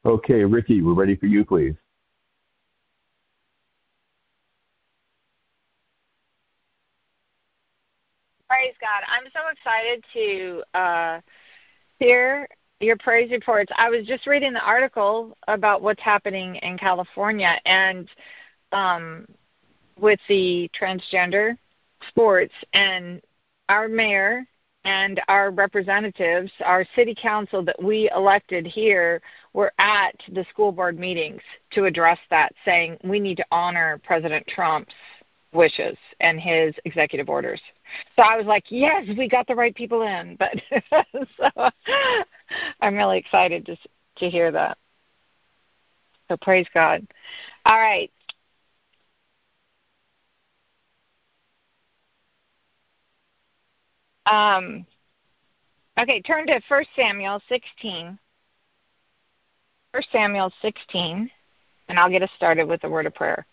Okay, Ricky, we're ready for you, please. Praise God. I'm so excited to hear your praise reports. I was just reading the article about what's happening in California and with the transgender sports, and our mayor and our representatives, our city council that we elected here, were at the school board meetings to address that, saying we need to honor President Trump's wishes and his executive orders. So I was like, yes, we got the right people in. But so I'm really excited to hear that. So praise God. All right. Okay, turn to 1 Samuel 16. 1 Samuel 16, and I'll get us started with a word of prayer.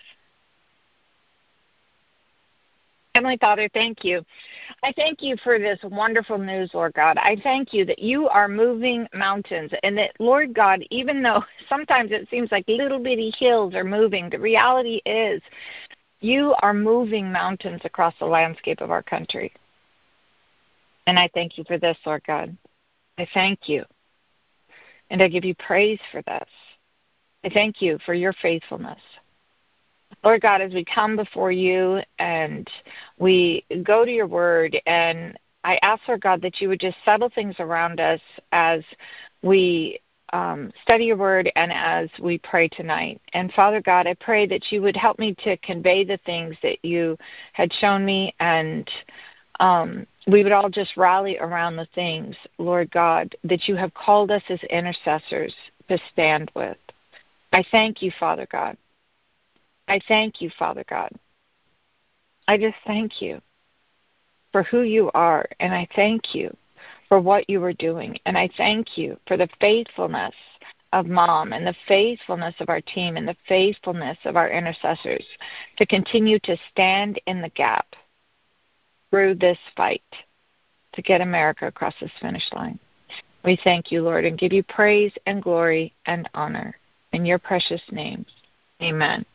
Heavenly Father, thank you. I thank you for this wonderful news, Lord God. I thank you that you are moving mountains and that, Lord God, even though sometimes it seems like little bitty hills are moving, the reality is you are moving mountains across the landscape of our country. And I thank you for this, Lord God. I thank you. And I give you praise for this. I thank you for your faithfulness. Lord God, as we come before you and we go to your word, and I ask, Lord God, that you would just settle things around us as we study your word and as we pray tonight. And Father God, I pray that you would help me to convey the things that you had shown me, and we would all just rally around the things, Lord God, that you have called us as intercessors to stand with. I thank you, Father God. I thank you, Father God. I just thank you for who you are, and I thank you for what you are doing, and I thank you for the faithfulness of Mom and the faithfulness of our team and the faithfulness of our intercessors to continue to stand in the gap through this fight to get America across this finish line. We thank you, Lord, and give you praise and glory and honor. In your precious name, amen.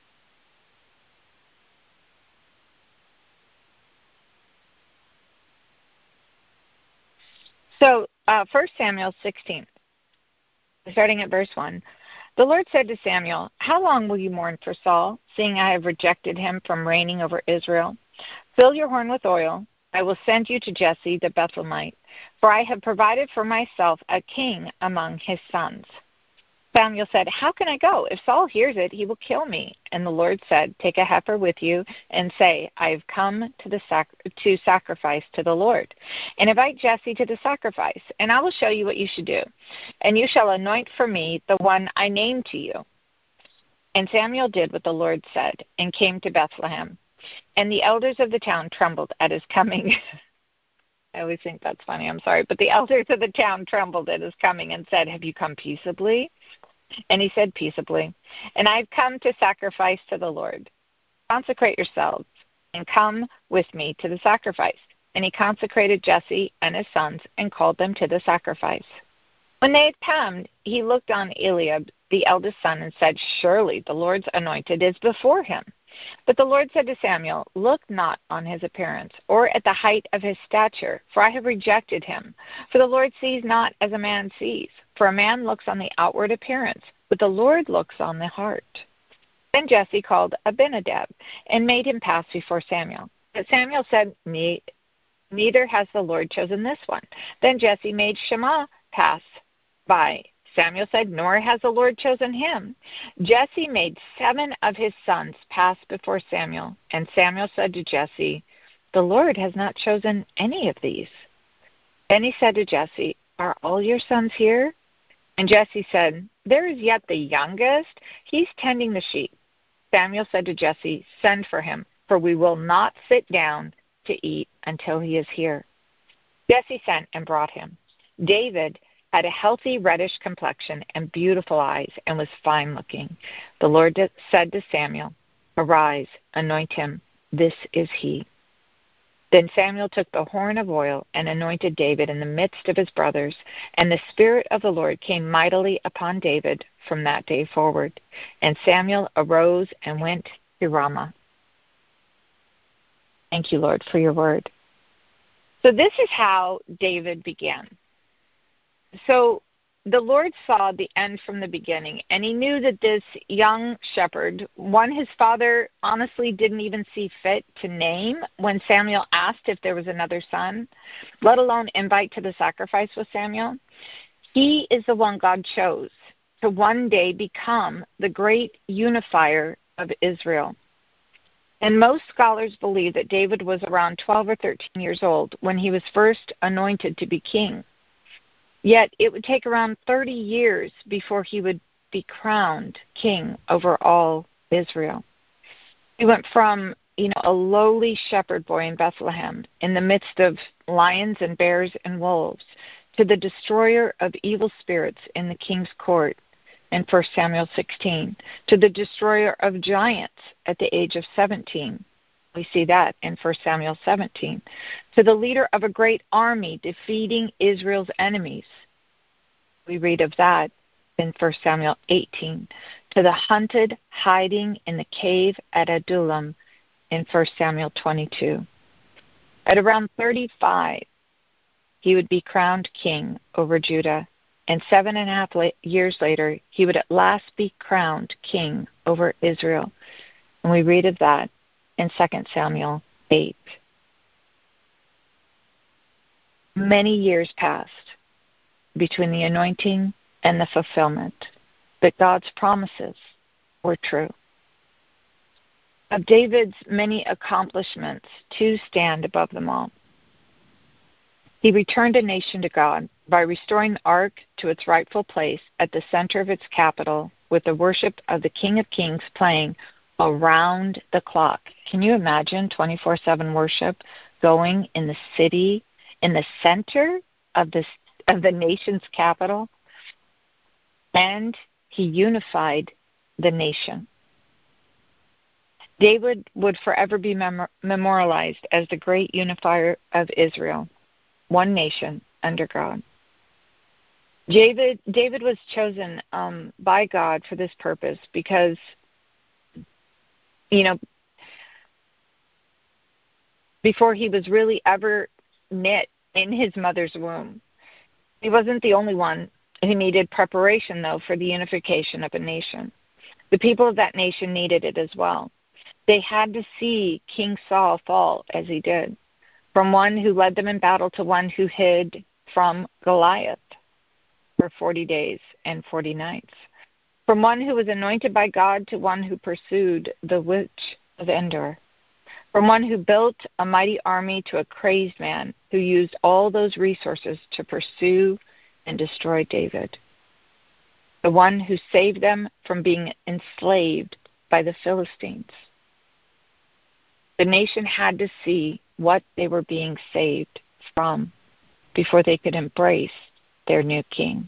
So 1 Samuel 16, starting at verse 1. The Lord said to Samuel, "How long will you mourn for Saul, seeing I have rejected him from reigning over Israel? Fill your horn with oil. I will send you to Jesse the Bethlehemite, for I have provided for myself a king among his sons." Samuel said, "How can I go? If Saul hears it, he will kill me." And the Lord said, "Take a heifer with you and say, I have come to sacrifice to the Lord. And invite Jesse to the sacrifice, and I will show you what you should do. And you shall anoint for me the one I name to you." And Samuel did what the Lord said and came to Bethlehem. And the elders of the town trembled at his coming. I always think that's funny. I'm sorry. But the elders of the town trembled at his coming and said, "Have you come peaceably?" And he said, "Peaceably. And I've come to sacrifice to the Lord. Consecrate yourselves and come with me to the sacrifice." And he consecrated Jesse and his sons and called them to the sacrifice. When they had come, he looked on Eliab, the eldest son, and said, "Surely the Lord's anointed is before him." But the Lord said to Samuel, "Look not on his appearance, or at the height of his stature, for I have rejected him. For the Lord sees not as a man sees. For a man looks on the outward appearance, but the Lord looks on the heart." Then Jesse called Abinadab and made him pass before Samuel. But Samuel said, "Neither has the Lord chosen this one." Then Jesse made Shammah pass by. Samuel said, "Nor has the Lord chosen him." Jesse made 7 of his sons pass before Samuel. And Samuel said to Jesse, "The Lord has not chosen any of these." Then he said to Jesse, "Are all your sons here?" And Jesse said, "There is yet the youngest. He's tending the sheep." Samuel said to Jesse, "Send for him, for we will not sit down to eat until he is here." Jesse sent and brought him. David had a healthy reddish complexion and beautiful eyes and was fine-looking. The Lord said to Samuel, "Arise, anoint him. This is he." Then Samuel took the horn of oil and anointed David in the midst of his brothers, and the Spirit of the Lord came mightily upon David from that day forward. And Samuel arose and went to Ramah. Thank you, Lord, for your word. So this is how David began. So the Lord saw the end from the beginning, and he knew that this young shepherd, one his father honestly didn't even see fit to name when Samuel asked if there was another son, let alone invite to the sacrifice with Samuel. He is the one God chose to one day become the great unifier of Israel. And most scholars believe that David was around 12 or 13 years old when he was first anointed to be king. Yet it would take around 30 years before he would be crowned king over all Israel. He went from, a lowly shepherd boy in Bethlehem in the midst of lions and bears and wolves to the destroyer of evil spirits in the king's court in 1 Samuel 16, to the destroyer of giants at the age of 17. We see that in 1 Samuel 17. To the leader of a great army defeating Israel's enemies. We read of that in 1 Samuel 18. To the hunted hiding in the cave at Adullam in 1 Samuel 22. At around 35, he would be crowned king over Judah. And 7.5 years later, he would at last be crowned king over Israel. And we read of that in 2 Samuel 8. Many years passed between the anointing and the fulfillment, but God's promises were true. Of David's many accomplishments, two stand above them all. He returned a nation to God by restoring the ark to its rightful place at the center of its capital with the worship of the King of Kings playing around the clock. Can you imagine 24/7 worship going in the city, in the center of the nation's capital? And he unified the nation. David would forever be memorialized as the great unifier of Israel, one nation under God. David was chosen by God for this purpose because, before he was really ever knit in his mother's womb. He wasn't the only one who needed preparation, though, for the unification of a nation. The people of that nation needed it as well. They had to see King Saul fall as he did, from one who led them in battle to one who hid from Goliath for 40 days and 40 nights, from one who was anointed by God to one who pursued the witch of Endor, from one who built a mighty army to a crazed man who used all those resources to pursue and destroy David, the one who saved them from being enslaved by the Philistines. The nation had to see what they were being saved from before they could embrace their new king.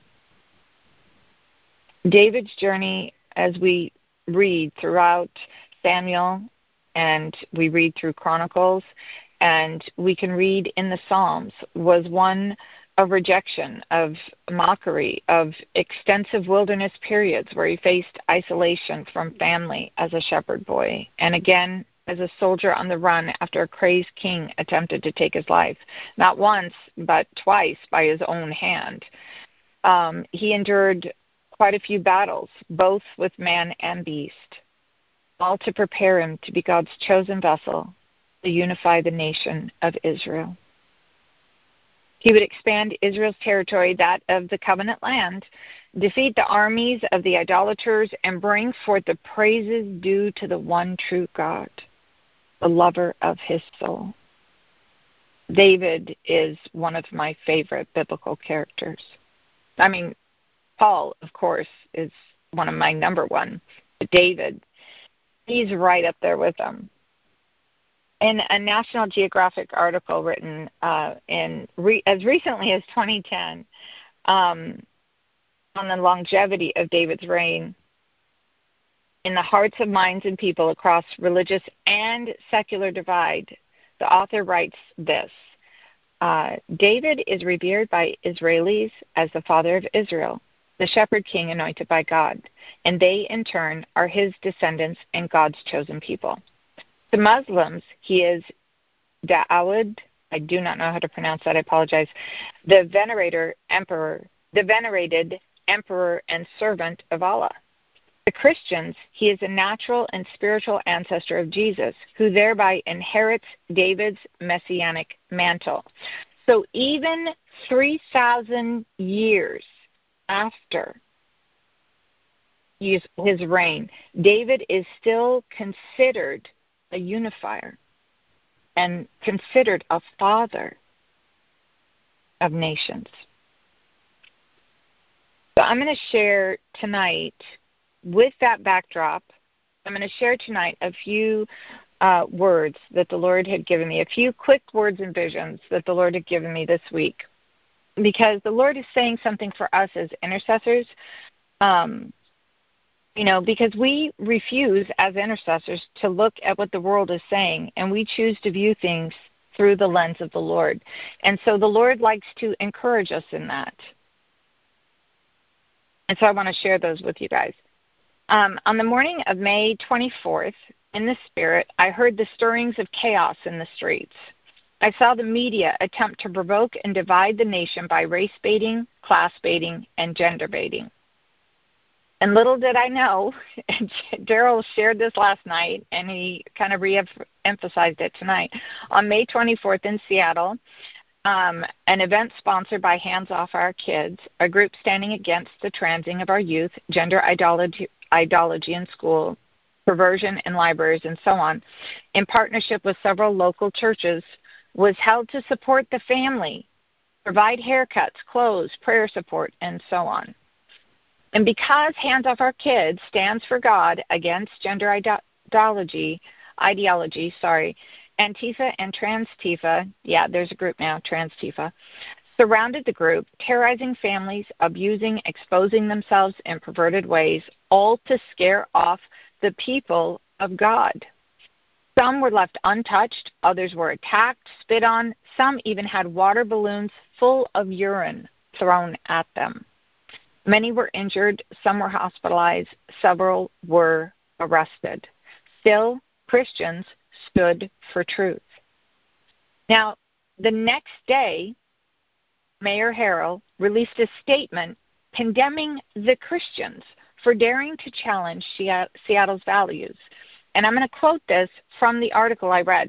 David's journey, as we read throughout Samuel and we read through Chronicles and we can read in the Psalms, was one of rejection, of mockery, of extensive wilderness periods where he faced isolation from family as a shepherd boy, and again as a soldier on the run after a crazed king attempted to take his life, not once but twice by his own hand. He endured quite a few battles, both with man and beast, all to prepare him to be God's chosen vessel to unify the nation of Israel. He would expand Israel's territory, that of the covenant land, defeat the armies of the idolaters, and bring forth the praises due to the one true God, the lover of his soul. David is one of my favorite biblical characters. I mean, Paul, of course, is one of my number one. But David, he's right up there with them. In a National Geographic article written as recently as 2010 on the longevity of David's reign in the hearts of minds and people across religious and secular divide, The author writes this. David is revered by Israelis as the father of Israel, the shepherd king anointed by God, and they, in turn, are his descendants and God's chosen people. To Muslims, he is Dawood, I do not know how to pronounce that, I apologize, the venerated emperor and servant of Allah. To Christians, he is a natural and spiritual ancestor of Jesus, who thereby inherits David's messianic mantle. So even 3,000 years after his reign, David is still considered a unifier and considered a father of nations. So I'm going to share tonight, with that backdrop, I'm going to share tonight a few words that the Lord had given me, a few quick words and visions that the Lord had given me this week. Because the Lord is saying something for us as intercessors, because we refuse as intercessors to look at what the world is saying, and we choose to view things through the lens of the Lord. And so the Lord likes to encourage us in that. And so I want to share those with you guys. On the morning of May 24th, in the Spirit, I heard the stirrings of chaos in the streets. I saw the media attempt to provoke and divide the nation by race baiting, class baiting, and gender baiting. And little did I know, Daryl shared this last night, and he kind of re-emphasized it tonight. On May 24th in Seattle, an event sponsored by Hands Off Our Kids, a group standing against the transing of our youth, gender ideology in school, perversion in libraries, and so on, in partnership with several local churches, was held to support the family, provide haircuts, clothes, prayer support, and so on. And because Hands Off Our Kids stands for God against gender ideology, Antifa and Trans-Tifa, there's a group now, Trans-Tifa, surrounded the group, terrorizing families, abusing, exposing themselves in perverted ways, all to scare off the people of God. Some were left untouched, others were attacked, spit on, some even had water balloons full of urine thrown at them. Many were injured, some were hospitalized, several were arrested. Still, Christians stood for truth. Now, the next day, Mayor Harrell released a statement condemning the Christians for daring to challenge Seattle's values. And I'm going to quote this from the article I read.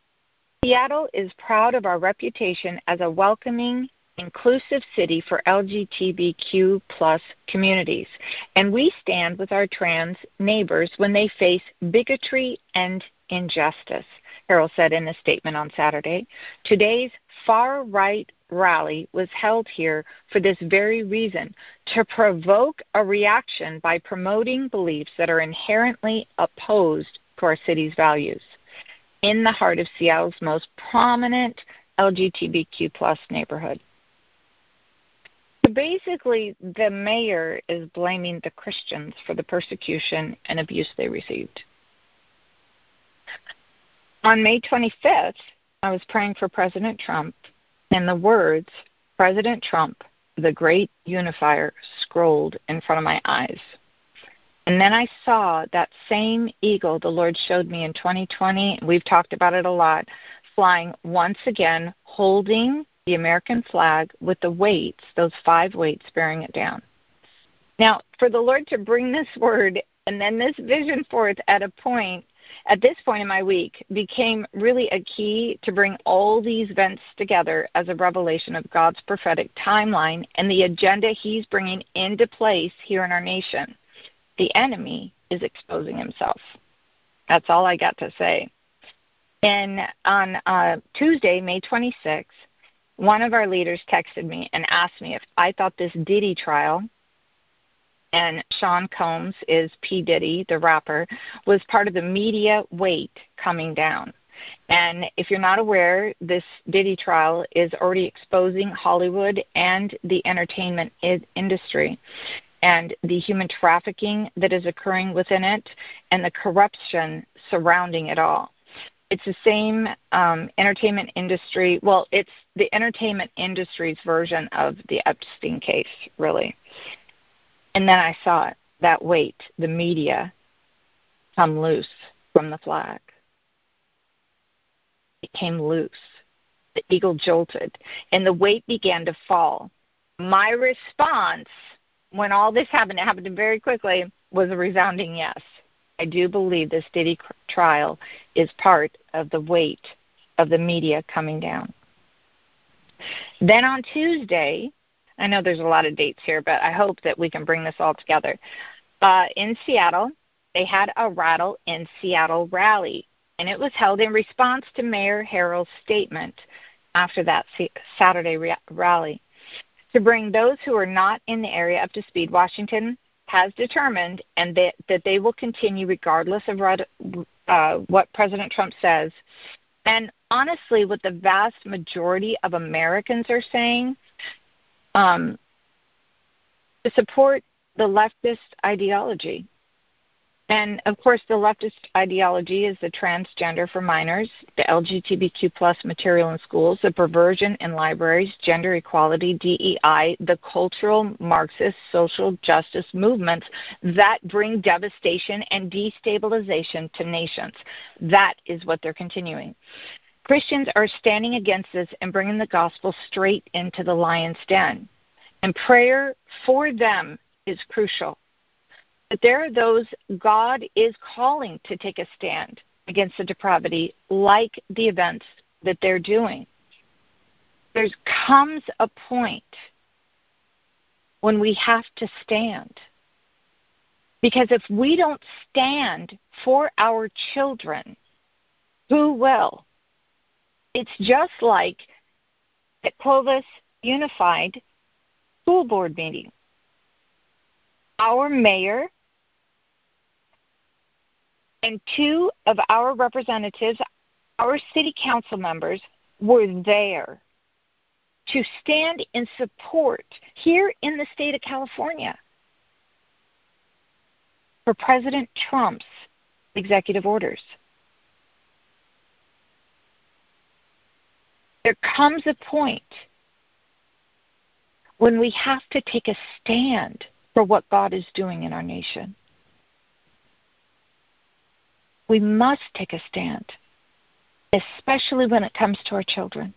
Seattle is proud of our reputation as a welcoming, inclusive city for LGBTQ plus communities, and we stand with our trans neighbors when they face bigotry and injustice, Harrell said in a statement on Saturday. Today's far-right rally was held here for this very reason, to provoke a reaction by promoting beliefs that are inherently opposed to our city's values in the heart of Seattle's most prominent LGBTQ plus neighborhood. So basically, the mayor is blaming the Christians for the persecution and abuse they received. On May 25th, I was praying for President Trump, and the words, President Trump, the great unifier, scrolled in front of my eyes. And then I saw that same eagle the Lord showed me in 2020, we've talked about it a lot, flying once again, holding the American flag with the weights, those 5 weights bearing it down. Now, for the Lord to bring this word and then this vision forth at this point in my week became really a key to bring all these events together as a revelation of God's prophetic timeline and the agenda he's bringing into place here in our nation. The enemy is exposing himself. That's all I got to say. And on Tuesday, May 26th, one of our leaders texted me and asked me if I thought this Diddy trial, and Sean Combs is P. Diddy, the rapper, was part of the media weight coming down. And if you're not aware, this Diddy trial is already exposing Hollywood and the entertainment industry and the human trafficking that is occurring within it and the corruption surrounding it all. It's the same entertainment industry. Well, it's the entertainment industry's version of the Epstein case, really. And then I saw it, that weight, the media, come loose from the flag. It came loose. The eagle jolted, and the weight began to fall. My response, when all this happened, it happened very quickly, was a resounding yes. I do believe this Diddy trial is part of the weight of the media coming down. Then on Tuesday, I know there's a lot of dates here, but I hope that we can bring this all together. In Seattle, they had a Rattle in Seattle rally, and it was held in response to Mayor Harrell's statement after that Saturday rally. To bring those who are not in the area up to speed, Washington has determined and that they will continue regardless of what President Trump says. And honestly, what the vast majority of Americans are saying, to support the leftist ideology. And, of course, the leftist ideology is the transgender for minors, the LGBTQ plus material in schools, the perversion in libraries, gender equality, DEI, the cultural Marxist social justice movements that bring devastation and destabilization to nations. That is what they're continuing. Christians are standing against this and bringing the gospel straight into the lion's den. And prayer for them is crucial. But there are those God is calling to take a stand against the depravity, like the events that they're doing. There comes a point when we have to stand. Because if we don't stand for our children, who will? It's just like at Clovis Unified School Board meeting. Our mayor and two of our representatives, our city council members, were there to stand in support here in the state of California for President Trump's executive orders. There comes a point when we have to take a stand for what God is doing in our nation. We must take a stand, especially when it comes to our children.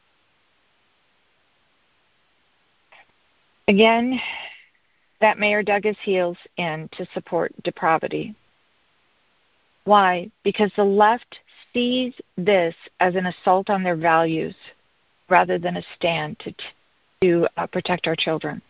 Again, that mayor dug his heels in to support depravity. Why? Because the left sees this as an assault on their values rather than a stand to protect our children.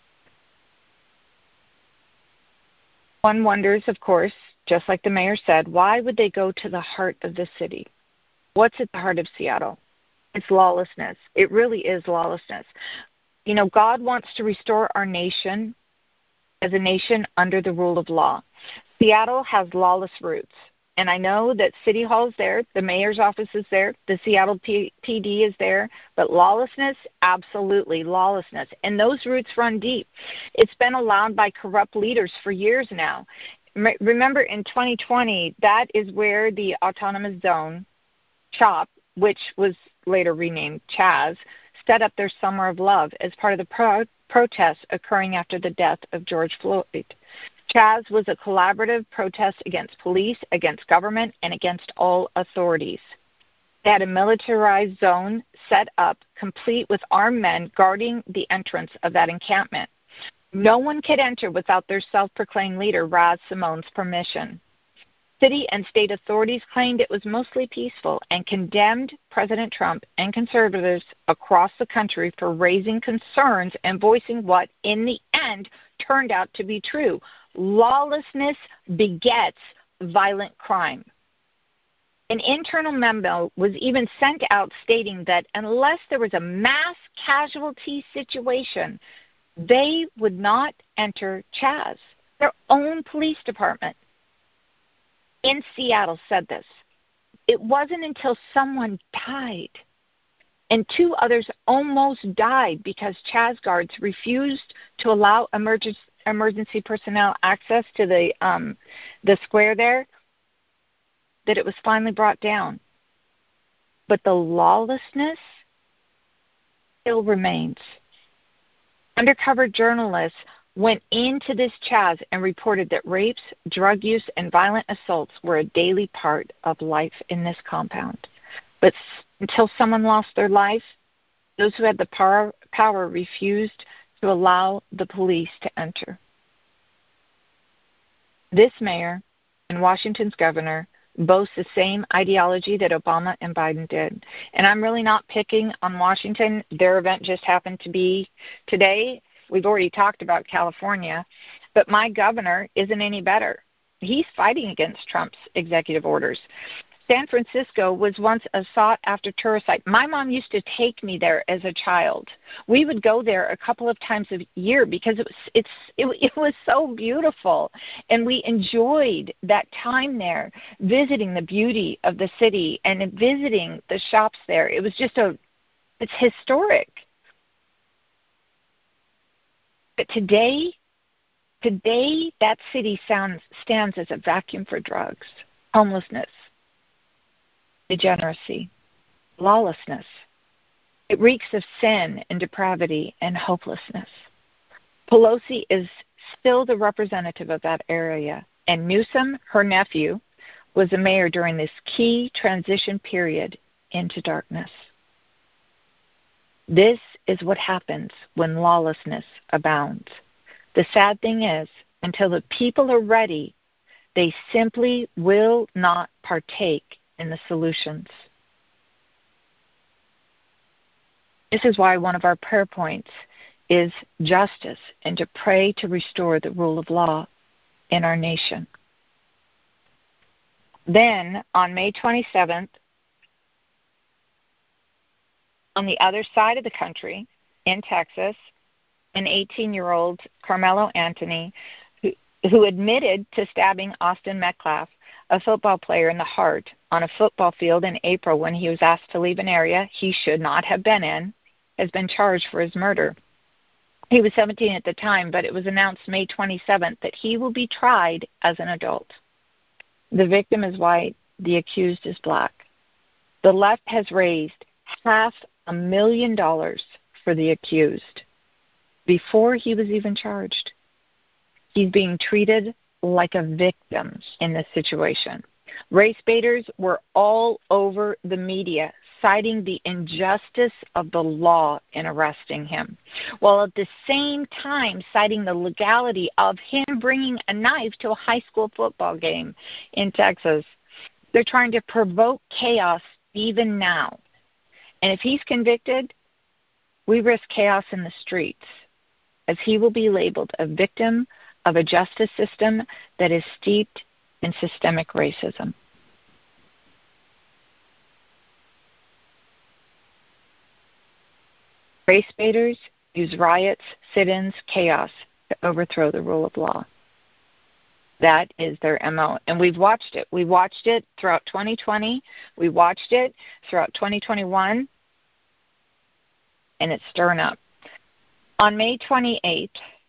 One wonders, of course, just like the mayor said, why would they go to the heart of the city? What's at the heart of Seattle? It's lawlessness. It really is lawlessness. You know, God wants to restore our nation as a nation under the rule of law. Seattle has lawless roots. And I know that City Hall is there, the mayor's office is there, the Seattle PD is there, but lawlessness, absolutely lawlessness. And those roots run deep. It's been allowed by corrupt leaders for years now. Remember, in 2020, that is where the Autonomous Zone, CHOP, which was later renamed Chaz, set up their Summer of Love as part of the protests occurring after the death of George Floyd. Chaz was a collaborative protest against police, against government, and against all authorities. They had a militarized zone set up, complete with armed men guarding the entrance of that encampment. No one could enter without their self-proclaimed leader, Raz Simone's permission. City and state authorities claimed it was mostly peaceful and condemned President Trump and conservatives across the country for raising concerns and voicing what, in the end, turned out to be true. Lawlessness begets violent crime. An internal memo was even sent out stating that unless there was a mass casualty situation, they would not enter Chaz. Their own police department in Seattle said this. It wasn't until someone died and two others almost died because Chaz guards refused to allow emergency personnel access to the square there that it was finally brought down. but the lawlessness still remains. Undercover journalists went into this Chaz and reported that rapes, drug use, and violent assaults were a daily part of life in this compound. But until someone lost their life, those who had the power refused to allow the police to enter. This mayor and Washington's governor boast the same ideology that Obama and Biden did. And I'm really not picking on Washington. Their event just happened to be today. We've already talked about California, but my governor isn't any better. He's fighting against Trump's executive orders. San Francisco was once a sought-after tourist site. My mom used to take me there as a child. We would go there a couple of times a year because it was so beautiful, and we enjoyed that time there, visiting the beauty of the city and visiting the shops there. It was just it's historic. But today that city stands as a vacuum for drugs, homelessness, degeneracy, lawlessness. It reeks of sin and depravity and hopelessness. Pelosi is still the representative of that area, and Newsom, her nephew, was the mayor during this key transition period into darkness. This is what happens when lawlessness abounds. The sad thing is, until the people are ready, they simply will not partake in the solutions. This is why one of our prayer points is justice and to pray to restore the rule of law in our nation. Then, on May 27th, on the other side of the country, in Texas, an 18-year-old Carmelo Anthony, who admitted to stabbing Austin Metcalf, a football player, in the heart on a football field in April when he was asked to leave an area he should not have been in, has been charged for his murder. He was 17 at the time, but it was announced May 27th that he will be tried as an adult. The victim is white. The accused is black. The left has raised $500,000 for the accused before he was even charged. He's being treated like a victim in this situation. Race baiters were all over the media, citing the injustice of the law in arresting him, while at the same time citing the legality of him bringing a knife to a high school football game in Texas. They're trying to provoke chaos even now. And if he's convicted, we risk chaos in the streets, as he will be labeled a victim of a justice system that is steeped in systemic racism. Race baiters use riots, sit-ins, chaos to overthrow the rule of law. That is their MO. And we've watched it. We watched it throughout 2020. We watched it throughout 2021. And it's stirring up. On May 28th,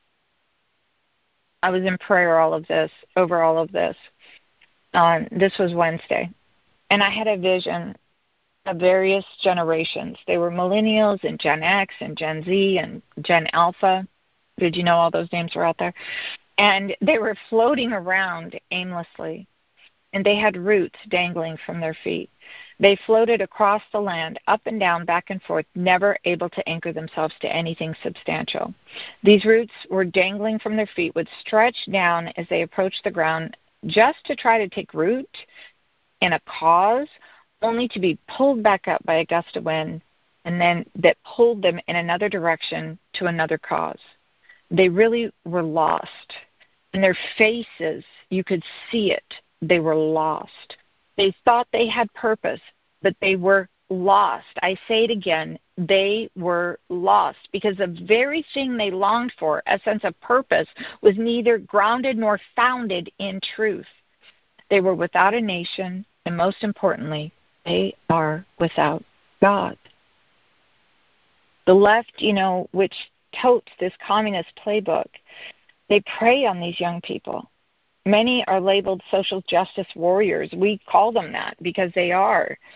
I was in prayer over all of this. This was Wednesday. And I had a vision of various generations. They were millennials and Gen X and Gen Z and Gen Alpha. Did you know all those names were out there? And they were floating around aimlessly. And they had roots dangling from their feet. They floated across the land, up and down, back and forth, never able to anchor themselves to anything substantial. These roots were dangling from their feet, would stretch down as they approached the ground just to try to take root in a cause, only to be pulled back up by a gust of wind, and then that pulled them in another direction to another cause. They really were lost. In their faces, you could see it. They were lost. They thought they had purpose, but they were lost. I say it again, they were lost because the very thing they longed for, a sense of purpose, was neither grounded nor founded in truth. They were without a nation, and most importantly, they are without God. The left, which totes this communist playbook, they prey on these young people. Many are labeled social justice warriors. We call them that because they are.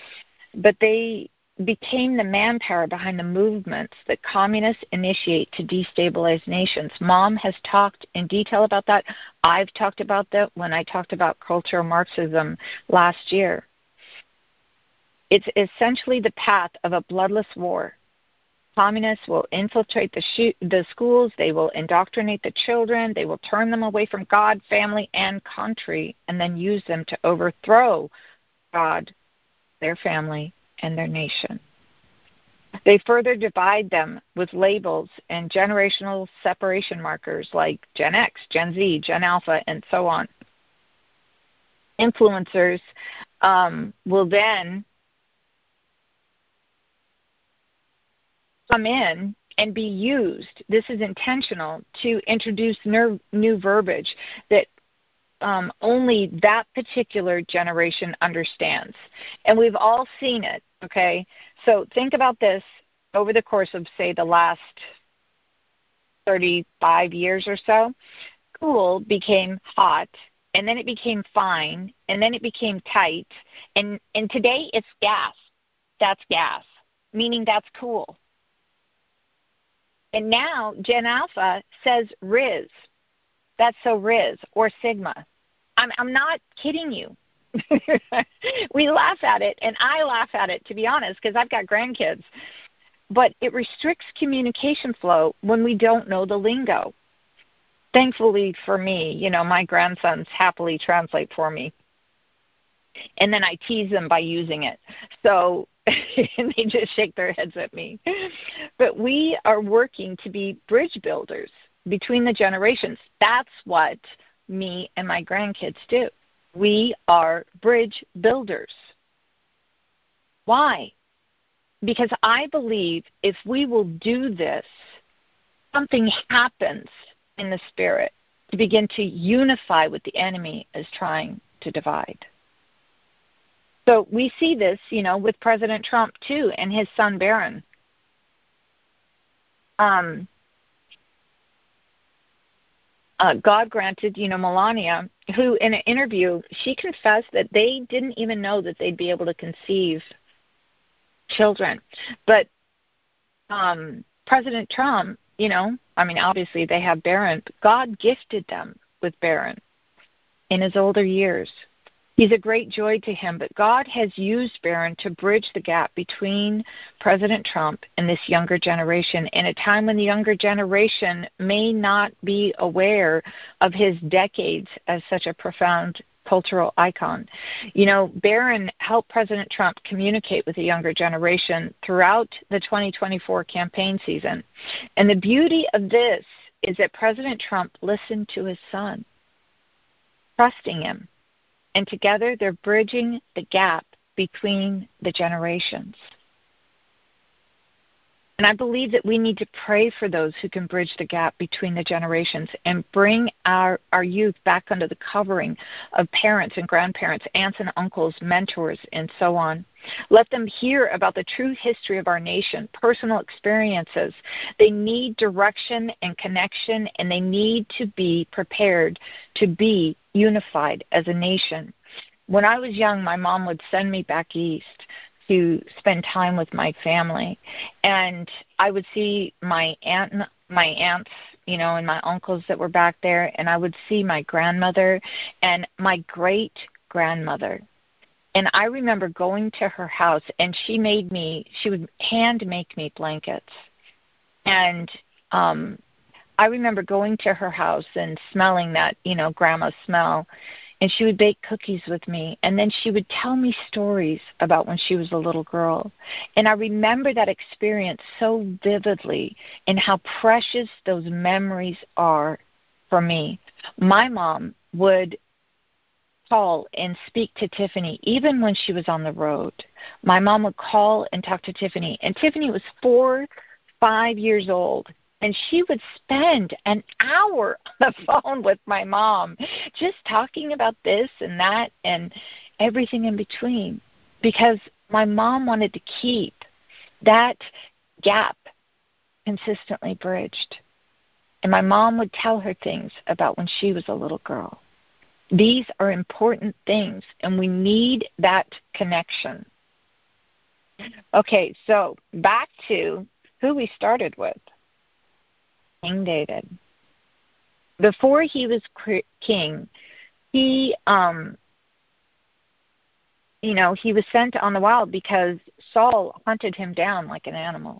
but they became the manpower behind the movements that communists initiate to destabilize nations. Mom has talked in detail about that. I've talked about that when I talked about cultural Marxism last year. It's essentially the path of a bloodless war. Communists will infiltrate the schools. They will indoctrinate the children. They will turn them away from God, family, and country, and then use them to overthrow God, their family, and their nation. They further divide them with labels and generational separation markers like Gen X, Gen Z, Gen Alpha, and so on. Influencers will then come in and be used, this is intentional, to introduce new verbiage that only that particular generation understands. And we've all seen it, okay? So think about this over the course of, say, the last 35 years or so. Cool became hot, and then it became fine, and then it became tight, and today it's gas. That's gas, meaning that's cool. And now Gen Alpha says Riz. That's so Riz, or Sigma. I'm not kidding you. We laugh at it, and I laugh at it, to be honest, because I've got grandkids. But it restricts communication flow when we don't know the lingo. Thankfully for me, my grandsons happily translate for me. And then I tease them by using it. So and they just shake their heads at me. But we are working to be bridge builders between the generations. That's what me and my grandkids do. We are bridge builders. Why? Because I believe if we will do this, something happens in the spirit to begin to unify what the enemy is trying to divide. So we see this, with President Trump, too, and his son, Barron. God granted, Melania, who in an interview, she confessed that they didn't even know that they'd be able to conceive children. But President Trump, obviously they have Barron. God gifted them with Barron in his older years. He's a great joy to him, but God has used Barron to bridge the gap between President Trump and this younger generation in a time when the younger generation may not be aware of his decades as such a profound cultural icon. Barron helped President Trump communicate with the younger generation throughout the 2024 campaign season. And the beauty of this is that President Trump listened to his son, trusting him. And together they're bridging the gap between the generations. And I believe that we need to pray for those who can bridge the gap between the generations and bring our youth back under the covering of parents and grandparents, aunts and uncles, mentors, and so on. Let them hear about the true history of our nation, personal experiences. They need direction and connection, and they need to be prepared to be unified as a nation. When I was young, my mom would send me back east to spend time with my family, and I would see my aunts, and my uncles that were back there, and I would see my grandmother and my great-grandmother. And I remember going to her house, and she would hand make me blankets. And I remember going to her house and smelling that, grandma smell. And she would bake cookies with me. And then she would tell me stories about when she was a little girl. And I remember that experience so vividly and how precious those memories are for me. My mom would call and speak to Tiffany even when she was on the road. My mom would call and talk to Tiffany. And Tiffany was 4, 5 years old. And she would spend an hour on the phone with my mom just talking about this and that and everything in between, because my mom wanted to keep that gap consistently bridged. And my mom would tell her things about when she was a little girl. These are important things, and we need that connection. Okay, so back to who we started with, King David. Before he was king, he, he was sent on the wild because Saul hunted him down like an animal.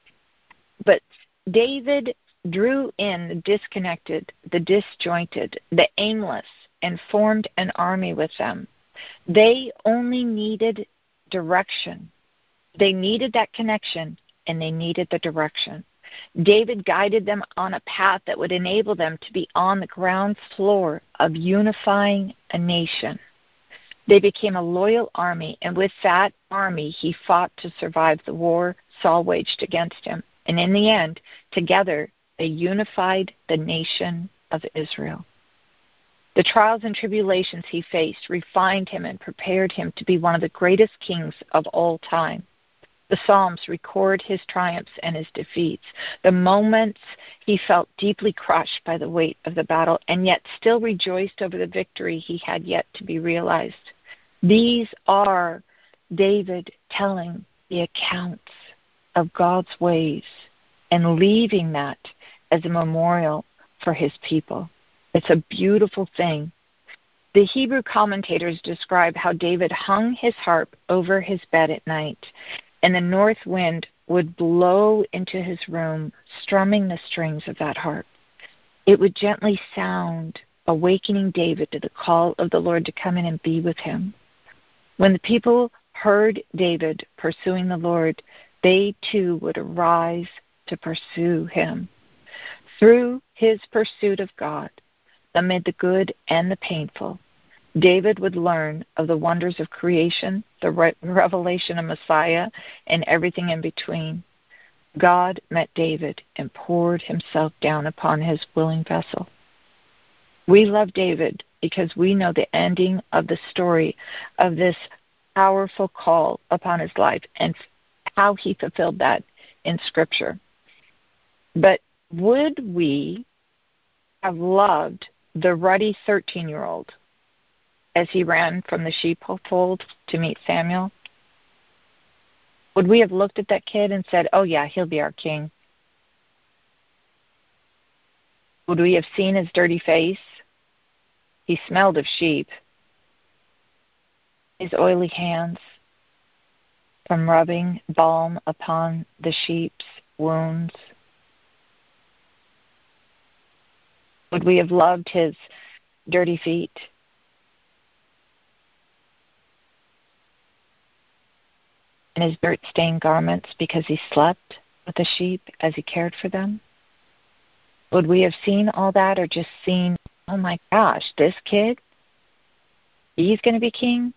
But David drew in the disconnected, the disjointed, the aimless, and formed an army with them. They only needed direction. They needed that connection, and they needed the direction. David guided them on a path that would enable them to be on the ground floor of unifying a nation. They became a loyal army, and with that army, he fought to survive the war Saul waged against him. And in the end, together, they unified the nation of Israel. The trials and tribulations he faced refined him and prepared him to be one of the greatest kings of all time. The Psalms record his triumphs and his defeats, the moments he felt deeply crushed by the weight of the battle and yet still rejoiced over the victory he had yet to be realized. These are David telling the accounts of God's ways and leaving that as a memorial for his people. It's a beautiful thing. The Hebrew commentators describe how David hung his harp over his bed at night, and the north wind would blow into his room, strumming the strings of that harp. It would gently sound, awakening David to the call of the Lord to come in and be with him. When the people heard David pursuing the Lord, they too would arise to pursue him. Through his pursuit of God, amid the good and the painful, David would learn of the wonders of creation, the revelation of Messiah, and everything in between. God met David and poured himself down upon his willing vessel. We love David because we know the ending of the story of this powerful call upon his life and how he fulfilled that in Scripture. But would we have loved the ruddy 13-year-old as he ran from the sheepfold to meet Samuel? Would we have looked at that kid and said, oh yeah, he'll be our king? Would we have seen his dirty face? He smelled of sheep. His oily hands from rubbing balm upon the sheep's wounds. Would we have loved his dirty feet? And his dirt-stained garments because he slept with the sheep as he cared for them? Would we have seen all that or just seen, oh my gosh, this kid, he's going to be king?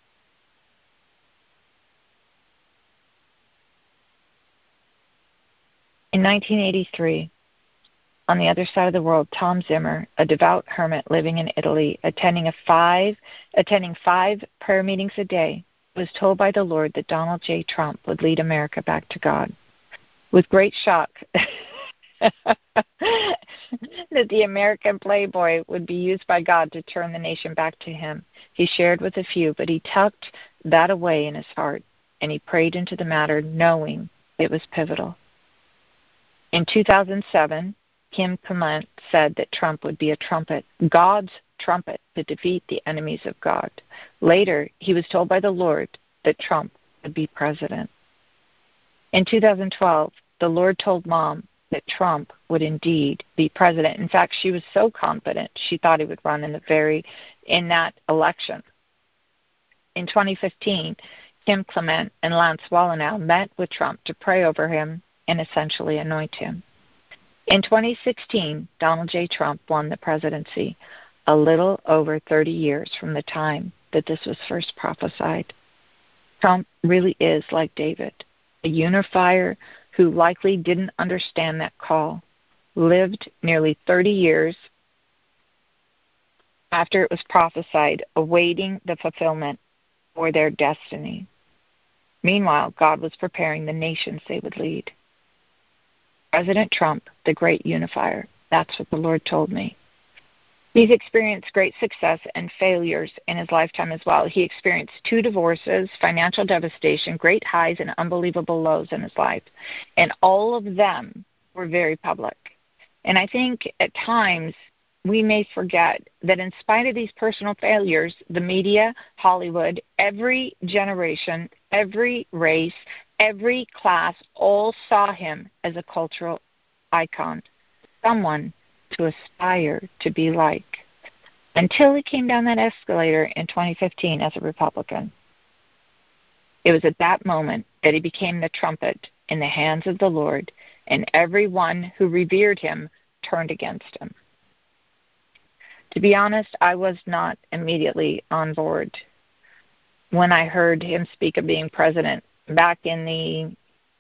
In 1983, on the other side of the world, Tom Zimmer, a devout hermit living in Italy, attending five prayer meetings a day, was told by the Lord that Donald J. Trump would lead America back to God. With great shock that the American playboy would be used by God to turn the nation back to him, he shared with a few, but he tucked that away in his heart, and he prayed into the matter knowing it was pivotal. In 2007, Kim Clement said that Trump would be a trumpet, God's trumpet, to defeat the enemies of God. Later, he was told by the Lord that Trump would be president. In 2012, the Lord told Mom that Trump would indeed be president. In fact, she was so confident she thought he would run in that election. In 2015, Kim Clement and Lance Wallanow met with Trump to pray over him and essentially anoint him. In 2016, Donald J. Trump won the presidency, a little over 30 years from the time that this was first prophesied. Trump really is like David, a unifier who likely didn't understand that call, lived nearly 30 years after it was prophesied, awaiting the fulfillment for their destiny. Meanwhile, God was preparing the nations they would lead. President Trump, the great unifier, that's what the Lord told me. He's experienced great success and failures in his lifetime as well. He experienced 2 divorces, financial devastation, great highs, and unbelievable lows in his life. And all of them were very public. And I think at times we may forget that in spite of these personal failures, the media, Hollywood, every generation, every race, every class all saw him as a cultural icon, someone to aspire to be like, until he came down that escalator in 2015 as a Republican. It was at that moment that he became the trumpet in the hands of the Lord, and everyone who revered him turned against him. To be honest, I was not immediately on board when I heard him speak of being president back in the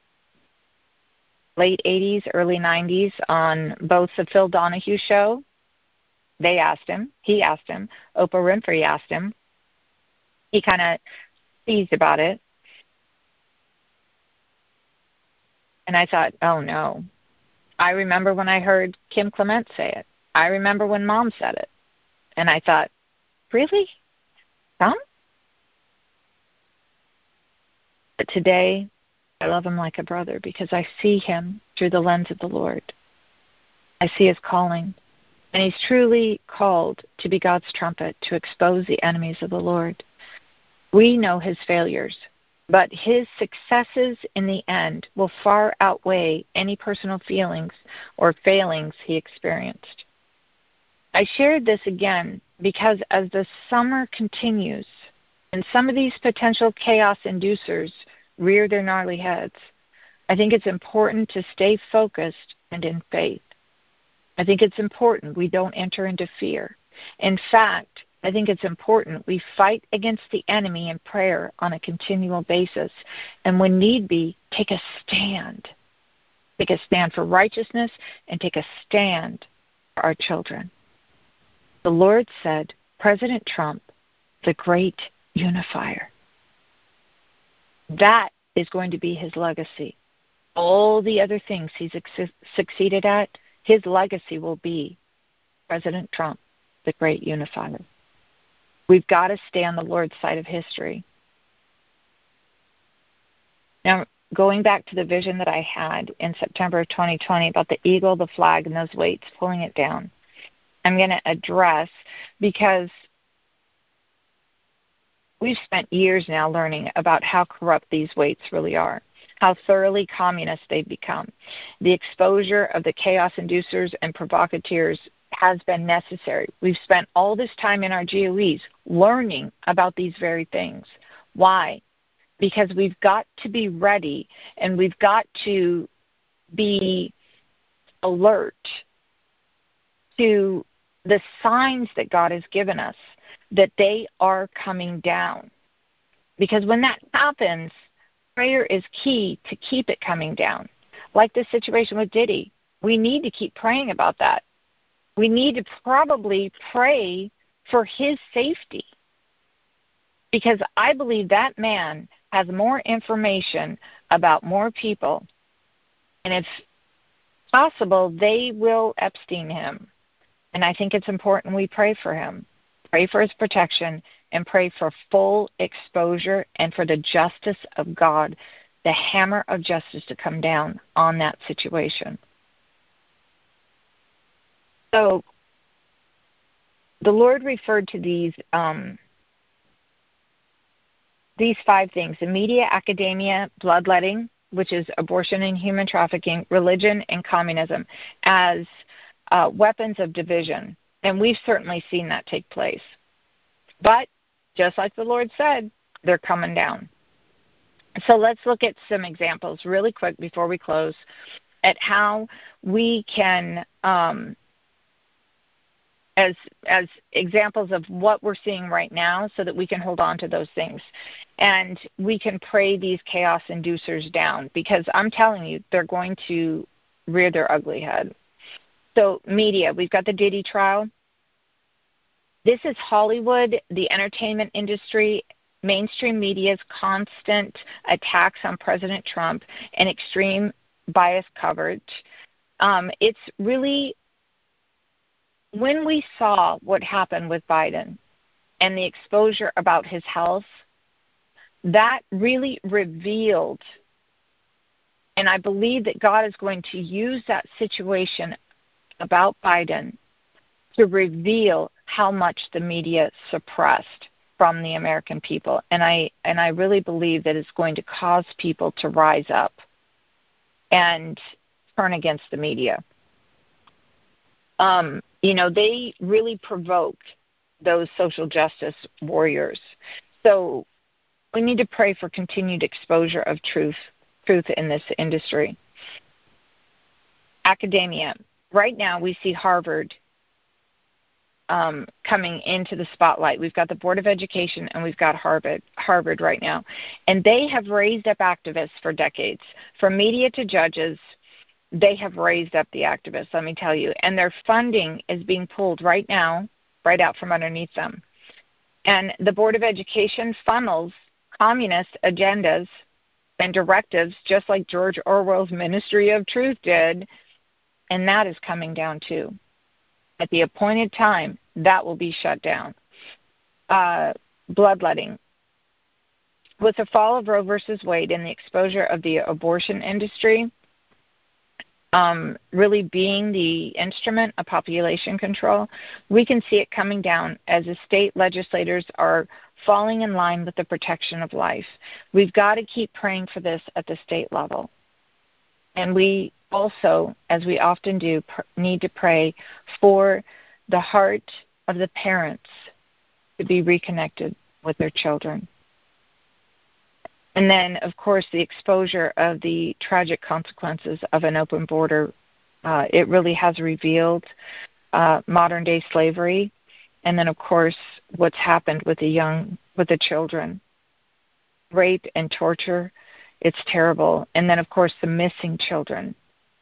late 80s, early 90s on both the Phil Donahue show. They asked him. He asked him. Oprah Winfrey asked him. He kind of teased about it. And I thought, oh, no. I remember when I heard Kim Clement say it. I remember when Mom said it. And I thought, really? Tom? But today, I love him like a brother because I see him through the lens of the Lord. I see his calling. And he's truly called to be God's trumpet, to expose the enemies of the Lord. We know his failures, but his successes in the end will far outweigh any personal feelings or failings he experienced. I shared this again because as the summer continues and some of these potential chaos inducers rear their gnarly heads, I think it's important to stay focused and in faith. I think it's important we don't enter into fear. In fact, I think it's important we fight against the enemy in prayer on a continual basis, and when need be, take a stand. Take a stand for righteousness and take a stand for our children. The Lord said, President Trump, the great unifier. That is going to be his legacy. All the other things he's succeeded at, his legacy will be President Trump, the great unifier. We've got to stay on the Lord's side of history. Now, going back to the vision that I had in September of 2020 about the eagle, the flag, and those weights pulling it down, I'm going to address, because we've spent years now learning about how corrupt these weights really are, how thoroughly communist they've become. The exposure of the chaos inducers and provocateurs has been necessary. We've spent all this time in our GOEs learning about these very things. Why? Because we've got to be ready and we've got to be alert to the signs that God has given us that they are coming down. Because when that happens, prayer is key to keep it coming down. Like the situation with Diddy, we need to keep praying about that. We need to probably pray for his safety, because I believe that man has more information about more people, and if possible, they will Epstein him. And I think it's important we pray for him, pray for his protection, and pray for full exposure and for the justice of God, the hammer of justice to come down on that situation. So the Lord referred to these 5 things: the media, academia, bloodletting, which is abortion and human trafficking, religion, and communism, as weapons of division. And we've certainly seen that take place. But just like the Lord said, they're coming down. So let's look at some examples really quick before we close at how we can, as examples of what we're seeing right now, so that we can hold on to those things. And we can pray these chaos inducers down, because I'm telling you, they're going to rear their ugly head. So media, we've got the Diddy trial. This is Hollywood, the entertainment industry, mainstream media's constant attacks on President Trump and extreme bias coverage. It's really when we saw what happened with Biden and the exposure about his health, that really revealed, and I believe that God is going to use that situation about Biden to reveal how much the media suppressed from the American people. And I really believe that it's going to cause people to rise up and turn against the media. They really provoke those social justice warriors. So we need to pray for continued exposure of truth in this industry. Academia. Right now we see Harvard coming into the spotlight. We've got the Board of Education and we've got Harvard right now. And they have raised up activists for decades. From media to judges, they have raised up the activists, let me tell you. And their funding is being pulled right now, right out from underneath them. And the Board of Education funnels communist agendas and directives just like George Orwell's Ministry of Truth did. And that is coming down too. At the appointed time, that will be shut down. Bloodletting. With the fall of Roe versus Wade and the exposure of the abortion industry really being the instrument of population control, we can see it coming down as the state legislators are falling in line with the protection of life. We've got to keep praying for this at the state level. And we also, as we often do, need to pray for the heart of the parents to be reconnected with their children. And then, of course, the exposure of the tragic consequences of an open border. It really has revealed modern-day slavery. And then, of course, what's happened with the children. Rape and torture, it's terrible. And then, of course, the missing children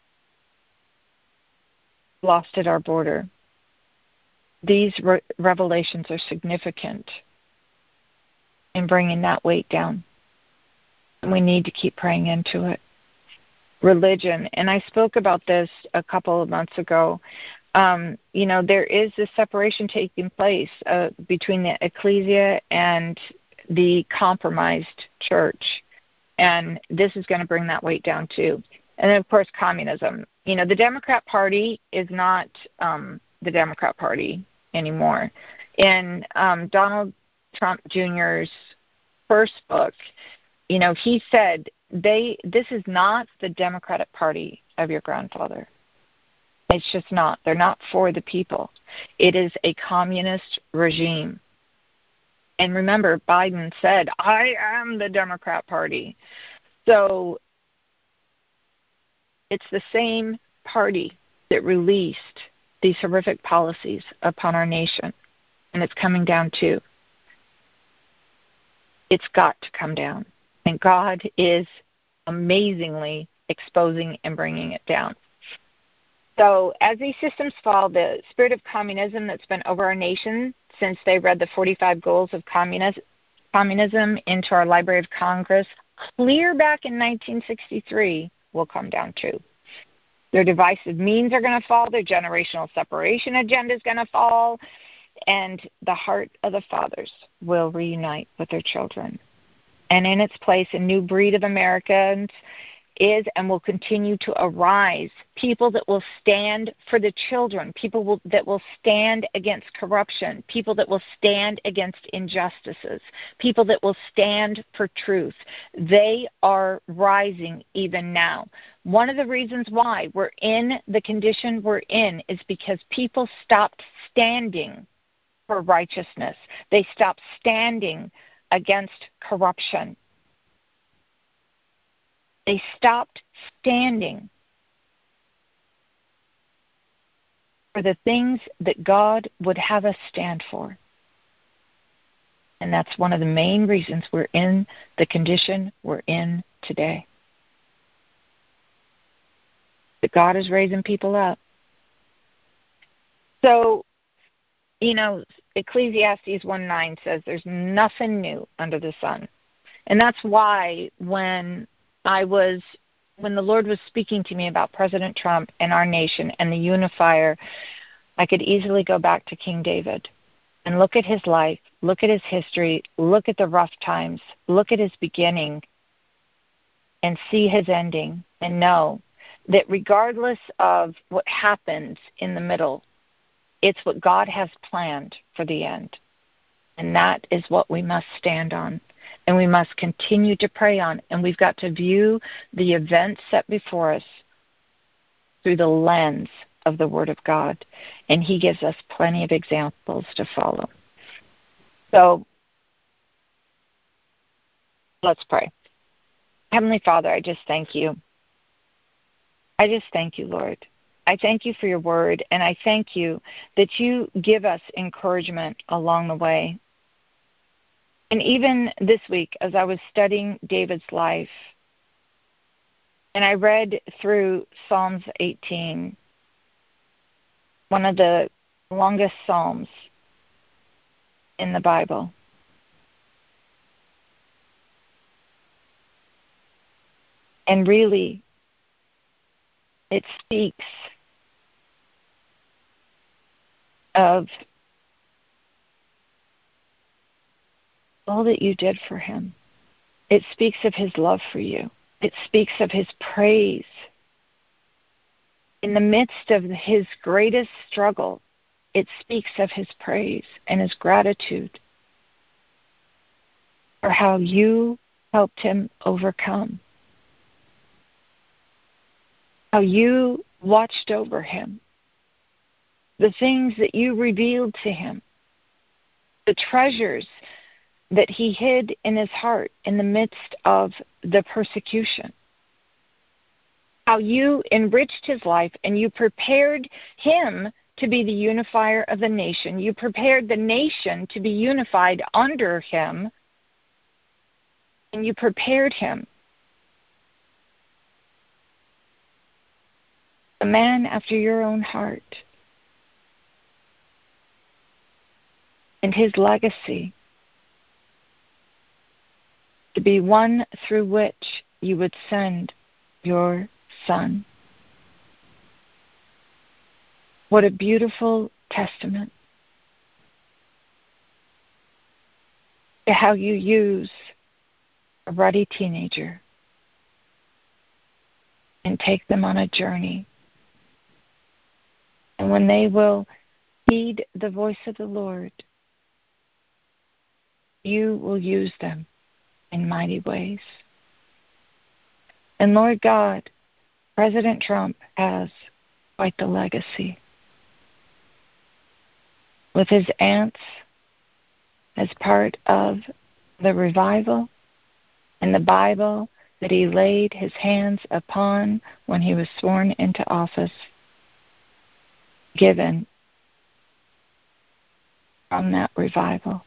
lost at our border. These revelations are significant in bringing that weight down. And we need to keep praying into it. Religion, and I spoke about this a couple of months ago. There is this separation taking place between the ecclesia and the compromised church. And this is going to bring that weight down too. And then, of course, communism. The Democrat Party is not the Democrat Party anymore. In Donald Trump Jr.'s first book, he said, this is not the Democratic Party of your grandfather. It's just not. They're not for the people. It is a communist regime. And remember, Biden said, I am the Democrat Party. So it's the same party that released these horrific policies upon our nation. And it's coming down too. It's got to come down. And God is amazingly exposing and bringing it down. So as these systems fall, the spirit of communism that's been over our nation since they read the 45 goals of communism into our Library of Congress clear back in 1963 will come down too. Their divisive means are going to fall. Their generational separation agenda is going to fall. And the heart of the fathers will reunite with their children. And in its place, a new breed of Americans is and will continue to arise. People that will stand for the children. People that will stand against corruption. People that will stand against injustices. People that will stand for truth. They are rising even now. One of the reasons why we're in the condition we're in is because people stopped standing for righteousness. They stopped standing against corruption. They stopped standing for the things that God would have us stand for. And that's one of the main reasons we're in the condition we're in today. That God is raising people up. So, Ecclesiastes 1:9 says there's nothing new under the sun. And that's why when the Lord was speaking to me about President Trump and our nation and the unifier, I could easily go back to King David and look at his life, look at his history, look at the rough times, look at his beginning, and see his ending, and know that regardless of what happens in the middle, it's what God has planned for the end. And that is what we must stand on, and we must continue to pray on. And we've got to view the events set before us through the lens of the Word of God. And He gives us plenty of examples to follow. So let's pray. Heavenly Father, I just thank you. I just thank you, Lord. I thank you for your word, and I thank you that you give us encouragement along the way. And even this week, as I was studying David's life, and I read through Psalms 18, one of the longest psalms in the Bible. And really, it speaks of all that you did for him. It speaks of his love for you. It speaks of his praise. In the midst of his greatest struggle, it speaks of his praise and his gratitude for how you helped him overcome, how you watched over him, the things that you revealed to him, the treasures that he hid in his heart in the midst of the persecution, how you enriched his life and you prepared him to be the unifier of the nation. You prepared the nation to be unified under him, and you prepared him, a man after your own heart. And his legacy to be one through which you would send your Son. What a beautiful testament to how you use a ruddy teenager and take them on a journey. And when they will heed the voice of the Lord, you will use them in mighty ways. And Lord God, President Trump has quite the legacy. With his aunts as part of the revival and the Bible that he laid his hands upon when he was sworn into office, given from that revival.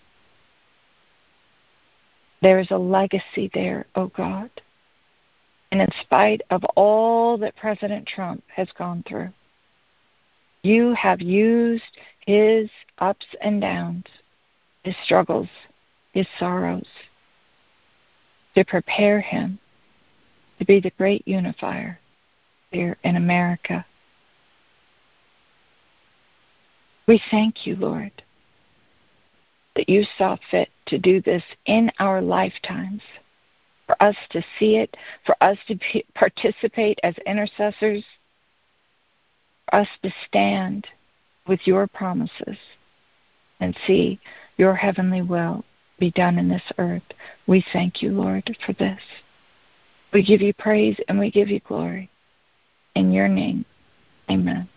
There is a legacy there, oh God. And in spite of all that President Trump has gone through, you have used his ups and downs, his struggles, his sorrows, to prepare him to be the great unifier here in America. We thank you, Lord, that you saw fit to do this in our lifetimes, for us to see it, for us to participate as intercessors, for us to stand with your promises and see your heavenly will be done in this earth. We thank you, Lord, for this. We give you praise and we give you glory. In your name, amen.